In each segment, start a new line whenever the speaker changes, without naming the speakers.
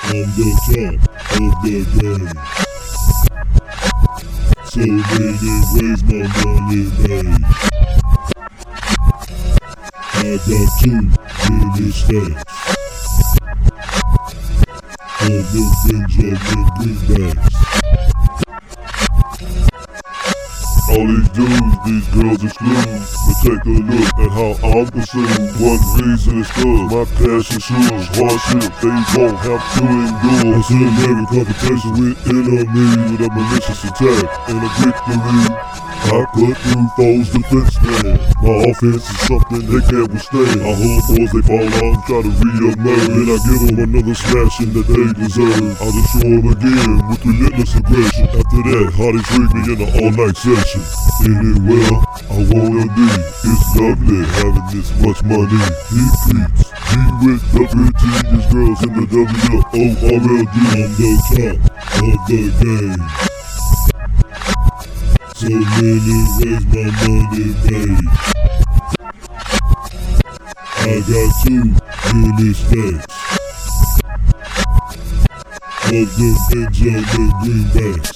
I'm the top of the game. So many ways my money made. I got too many stacks of the Benjamin greenbacks. All these dudes, these girls exclude. But take a look at how I'm pursued. One reason is cause my passion shoes. Hardship they won't have to endure. I still every confrontation with enemies, with a malicious attack and a victory. I cut through foes' defense man. My offense is something they can't withstand. I hold boys, they fall off, try to re-emerge. Then I give them another smashing that they deserve. I'll destroy them again with relentless aggression. After that, Hardy freak me in an all-night session. Anywhere I wanna be, it's lovely having this much money. He creeps, he with WT's girls in the WORLD. I'm the top of the game. So many ways my money made. I got too many stacks of the Benjamin greenbacks.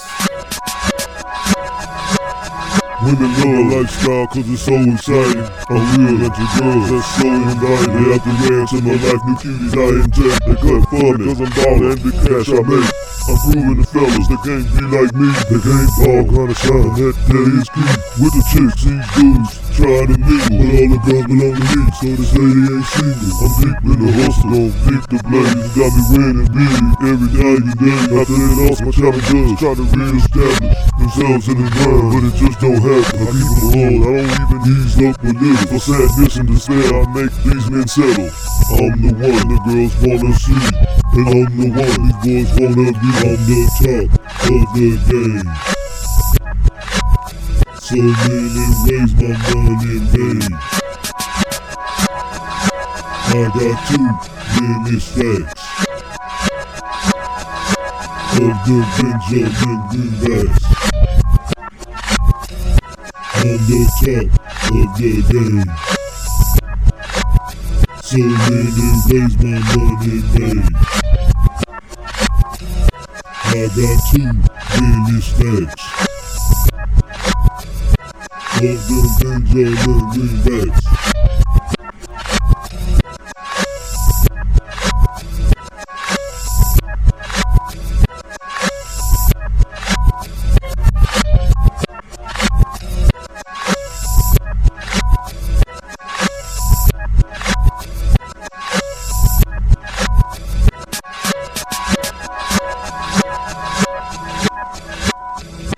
Women love a lifestyle cause it's so exciting. I'm real into girls that's so inviting. They have to ran to my life, new cuties I inject. They cut for me cause I'm ballin' and the cash I make. I'm proving the fellas that can't be like me. They can't ball, gonna shine, that day is key. With the chicks, these dudes try to mingle, but all the girls belong to me, so this lady ain't single. I'm deep in the hustle, gon' deep the blaze. Got me winning big every night and day. After they lost my challengers, try to re-establish themselves in the ground, but it just don't happen. I keep them alone, I don't even ease up a little. For sadness and despair, I make these men settle. I'm the one the girls wanna see, and I'm the one these boys wanna be. I'm the top of the game. So many ways my money made. I got too many stacks of the Benjamin greenbacks. I'm the top of the game. So many ways my money made. I got too many stacks of the Benjamin greenbacks.